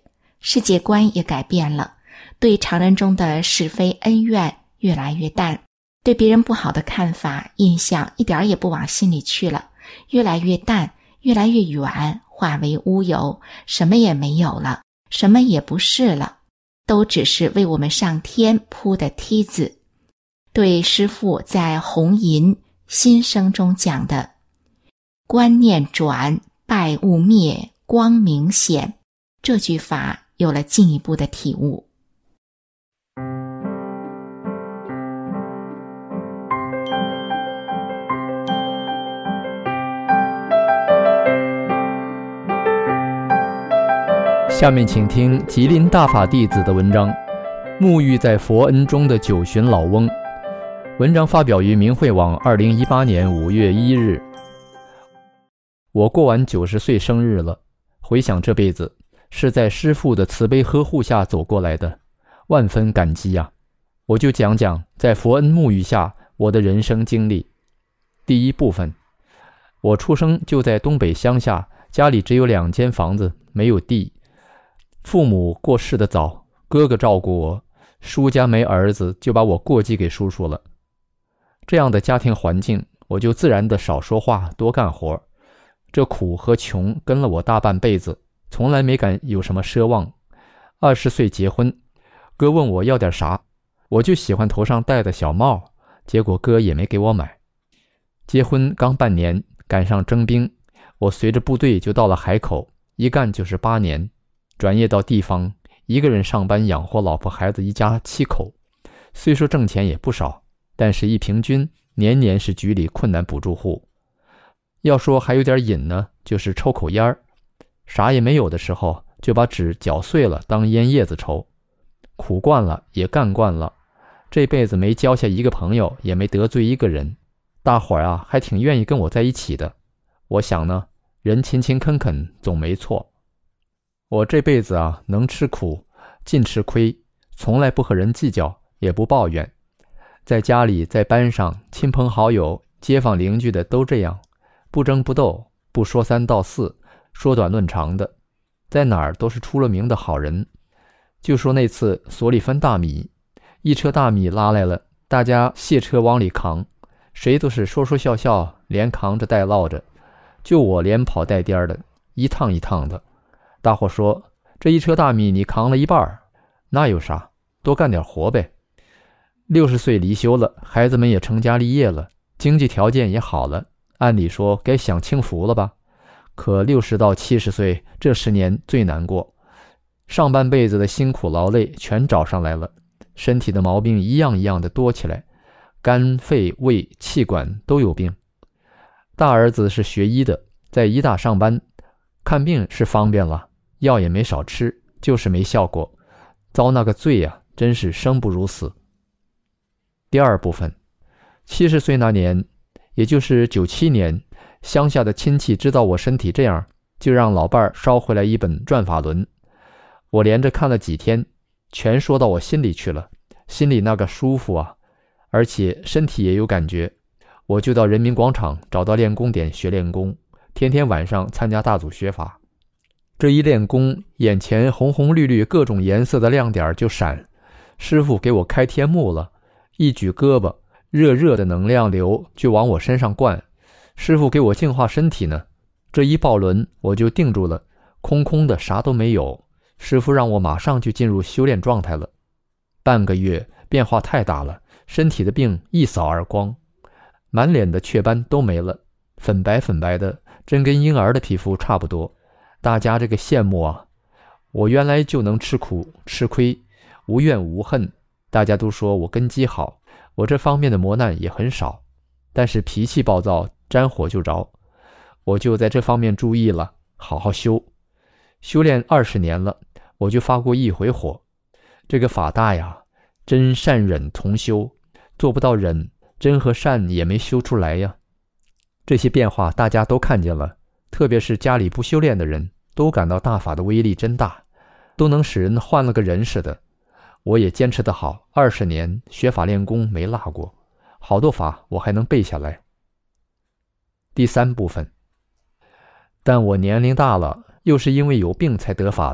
世界观也改变了，对常人中的是非恩怨越来越淡，对别人不好的看法印象一点也不往心里去了，越来越淡，越来越远，化为乌有，什么也没有了，什么也不是了，都只是为我们上天铺的梯子。对师父在红银心声中讲的观念转，败物灭，光明显，这句法有了进一步的体悟。 下面请听吉林大法弟子的文章《沐浴在佛恩中的九旬老翁》。文章发表于明慧网2018年5月1日。我过完90岁生日了，回想这辈子是在师父的慈悲呵护下走过来的，万分感激呀。我就讲讲在佛恩沐浴下我的人生经历。第一部分，我出生就在东北乡下，家里只有2间房子，没有地。父母过世的早，哥哥照顾我，叔家没儿子，就把我过继给叔叔了。这样的家庭环境，我就自然的少说话，多干活。这苦和穷跟了我大半辈子，从来没敢有什么奢望。20岁结婚，哥问我要点啥，我就喜欢头上戴的小帽，结果哥也没给我买。结婚刚半年，赶上征兵，我随着部队就到了海口，一干就是8年。转业到地方，一个人上班养活老婆孩子，一家7口。虽说挣钱也不少，但是一平均年年是局里困难补助户。要说还有点瘾呢，就是抽口烟儿，啥也没有的时候就把纸搅碎了当烟叶子抽。苦惯了，也干惯了，这辈子没交下一个朋友，也没得罪一个人，大伙儿啊还挺愿意跟我在一起的。我想呢，人勤勤恳恳总没错。我这辈子啊，能吃苦尽吃亏，从来不和人计较，也不抱怨。在家里，在班上，亲朋好友、街坊邻居的都这样，不争不斗，不说3道4，说短论长的，在哪儿都是出了名的好人。就说那次所里分大米，一车大米拉来了，大家卸车往里扛，谁都是说说笑笑，连扛着带唠着，就我连跑带颠的，一趟一趟的。大伙说，这一车大米你扛了一半，那有啥，多干点活呗。60岁离休了，孩子们也成家立业了，经济条件也好了，按理说该享清福了吧。可60到70岁这10年最难过，上半辈子的辛苦劳累全找上来了，身体的毛病一样一样的多起来，肝肺胃气管都有病。大儿子是学医的，在医大上班，看病是方便了，药也没少吃，就是没效果，遭那个罪呀，真是生不如死。第二部分，70岁那年，也就是97年，乡下的亲戚知道我身体这样，就让老伴儿捎回来一本《转法轮》，我连着看了几天，全说到我心里去了，心里那个舒服啊，而且身体也有感觉。我就到人民广场找到练功点学练功，天天晚上参加大组学法。这一练功，眼前红红绿绿各种颜色的亮点就闪，师父给我开天幕了，一举胳膊，热热的能量流就往我身上灌。师父给我净化身体呢，这一抱轮我就定住了，空空的啥都没有。师父让我马上就进入修炼状态了。半个月变化太大了，身体的病一扫而光，满脸的雀斑都没了，粉白粉白的，真跟婴儿的皮肤差不多。大家这个羡慕啊，我原来就能吃苦吃亏，无怨无恨，大家都说我根基好，我这方面的磨难也很少，但是脾气暴躁，沾火就着，我就在这方面注意了，好好修炼20年了，我就发过一回火。这个法大呀，真善忍同修，做不到忍，真和善也没修出来呀。这些变化大家都看见了，特别是家里不修炼的人，都感到大法的威力真大，都能使人换了个人似的。我也坚持得好，20年学法练功没落过，好多法我还能背下来。第三部分，但我年龄大了，又是因为有病才得法的，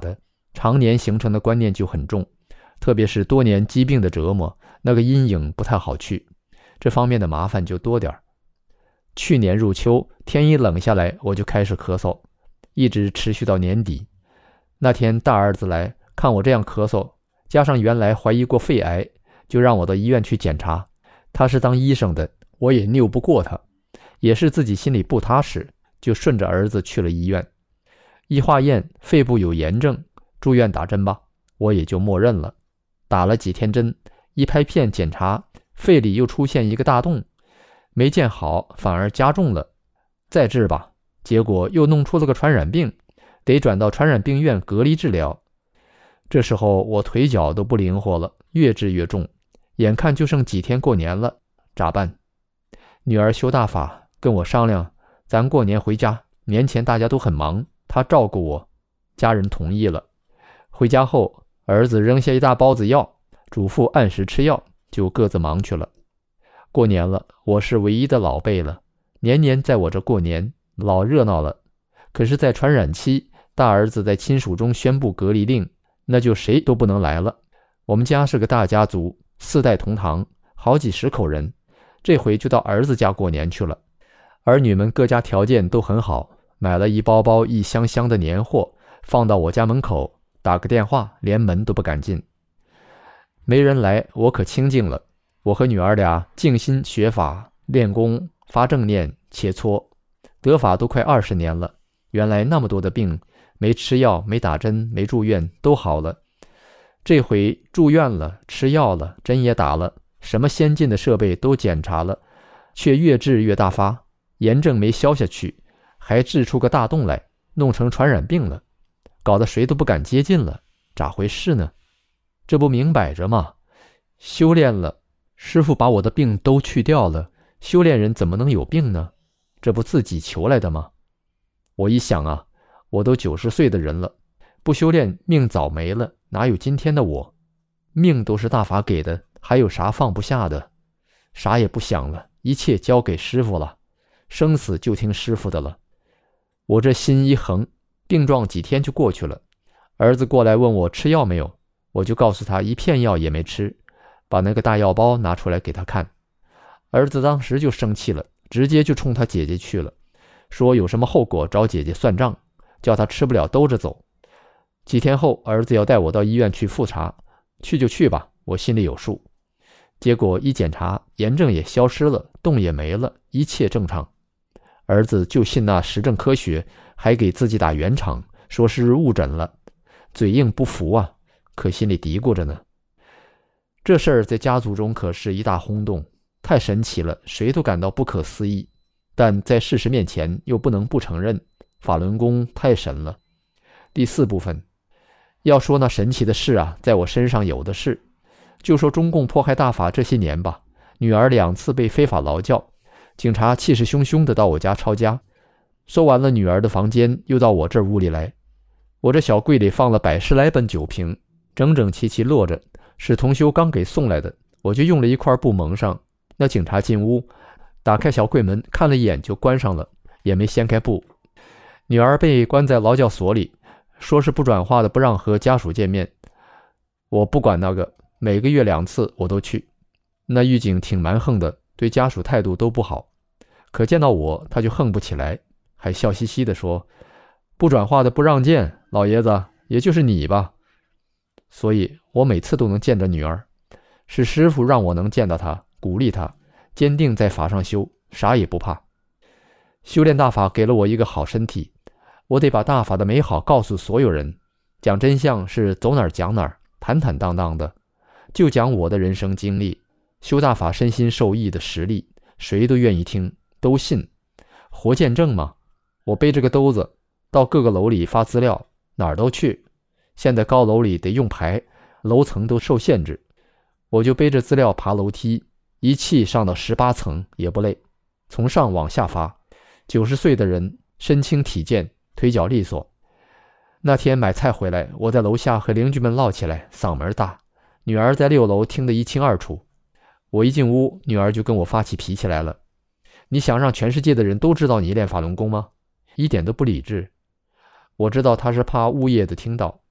常年形成的观念就很重，特别是多年疾病的折磨，那个阴影不太好去，这方面的麻烦就多点。去年入秋，天一冷下来，我就开始咳嗽，一直持续到年底。那天大儿子来看我这样咳嗽，加上原来怀疑过肺癌，就让我到医院去检查。他是当医生的，我也拗不过他，也是自己心里不踏实，就顺着儿子去了医院。一化验肺部有炎症，住院打针吧，我也就默认了。打了几天针，一拍片检查，肺里又出现一个大洞，没见好，反而加重了。再治吧，结果又弄出了个传染病，得转到传染病院隔离治疗。这时候我腿脚都不灵活了，越治越重，眼看就剩几天过年了，咋办？女儿修大法，跟我商量，咱过年回家，年前大家都很忙，她照顾我，家人同意了。回家后，儿子扔下一大包子药，嘱咐按时吃药，就各自忙去了。过年了，我是唯一的老辈了，年年在我这过年，老热闹了。可是在传染期，大儿子在亲属中宣布隔离令，那就谁都不能来了。我们家是个大家族，4代同堂，好几十口人，这回就到儿子家过年去了。儿女们各家条件都很好，买了一包包一箱箱的年货，放到我家门口，打个电话连门都不敢进。没人来，我可清静了。我和女儿俩静心学法练功，发正念切磋，得法都快20年了。原来那么多的病，没吃药没打针没住院都好了，这回住院了，吃药了，针也打了，什么先进的设备都检查了，却越治越大发，炎症没消下去，还治出个大洞来，弄成传染病了，搞得谁都不敢接近了，咋回事呢？这不明摆着吗？修炼了，师父把我的病都去掉了，修炼人怎么能有病呢？这不自己求来的吗？我一想啊，我都90岁的人了，不修炼命早没了，哪有今天的我？命都是大法给的，还有啥放不下的？啥也不想了，一切交给师父了，生死就听师父的了。我这心一横，病状几天就过去了。儿子过来问我吃药没有，我就告诉他一片药也没吃，把那个大药包拿出来给他看。儿子当时就生气了，直接就冲他姐姐去了，说有什么后果找姐姐算账，叫他吃不了兜着走。几天后，儿子要带我到医院去复查，去就去吧，我心里有数。结果一检查，炎症也消失了，洞也没了，一切正常。儿子就信那实证科学，还给自己打圆场，说是误诊了，嘴硬不服啊，可心里嘀咕着呢。这事儿在家族中可是一大轰动，太神奇了，谁都感到不可思议，但在事实面前又不能不承认，法轮功太神了。第4部分，要说那神奇的事啊，在我身上有的是。就说中共迫害大法这些年吧，女儿2次被非法劳教，警察气势汹汹地到我家抄家，收完了女儿的房间，又到我这屋里来。我这小柜里放了110来本酒瓶，整整齐齐摞着，是同修刚给送来的，我就用了一块布蒙上。那警察进屋，打开小柜门看了一眼就关上了，也没掀开布。女儿被关在劳教所里，说是不转化的，不让和家属见面。我不管那个，每个月2次我都去。那狱警挺蛮横的，对家属态度都不好，可见到我他就横不起来，还笑嘻嘻地说，不转化的不让见，老爷子也就是你吧。所以我每次都能见着女儿，是师父让我能见到她，鼓励她坚定在法上修，啥也不怕。修炼大法给了我一个好身体，我得把大法的美好告诉所有人，讲真相是走哪儿讲哪儿，坦坦荡荡的，就讲我的人生经历，修大法身心受益的实例，谁都愿意听，都信，活见证嘛。我背着个兜子到各个楼里发资料，哪儿都去。现在高楼里得用牌，楼层都受限制，我就背着资料爬楼梯，一气上到18层也不累，从上往下发。90岁的人身轻体健，腿脚利索。那天买菜回来，我在楼下和邻居们唠起来，嗓门大，女儿在6楼听得一清二楚。我一进屋，女儿就跟我发起脾气来了，你想让全世界的人都知道你练法轮功吗？一点都不理智。我知道她是怕物业的听到，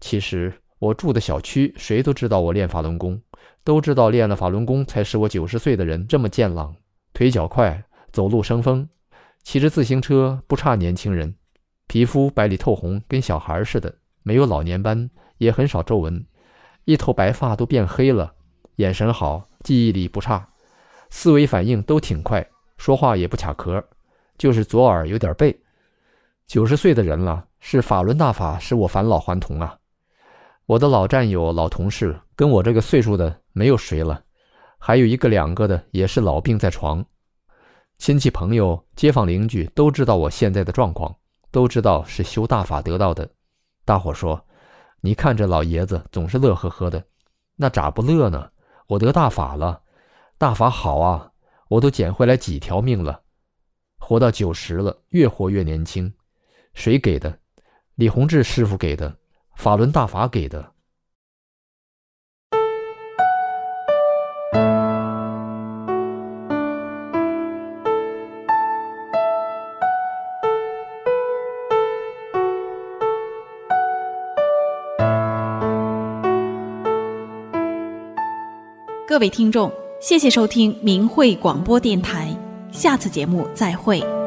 其实我住的小区谁都知道我练法轮功，都知道练了法轮功才使我90岁的人这么健朗，腿脚快，走路生风，骑着自行车不差年轻人，皮肤白里透红，跟小孩似的，没有老年斑，也很少皱纹，一头白发都变黑了，眼神好，记忆力不差，思维反应都挺快，说话也不卡壳，就是左耳有点背。90岁的人了，是法轮大法使我返老还童啊！我的老战友、老同事，跟我这个岁数的没有谁了，还有1个2个的也是老病在床。亲戚朋友、街坊邻居都知道我现在的状况，都知道是修大法得到的。大伙说，你看这老爷子总是乐呵呵的，那咋不乐呢？我得大法了，大法好啊，我都捡回来几条命了，活到90了，越活越年轻。谁给的？李洪志师傅给的，法轮大法给的。 各位听众，谢谢收听明慧广播电台，下次节目再会。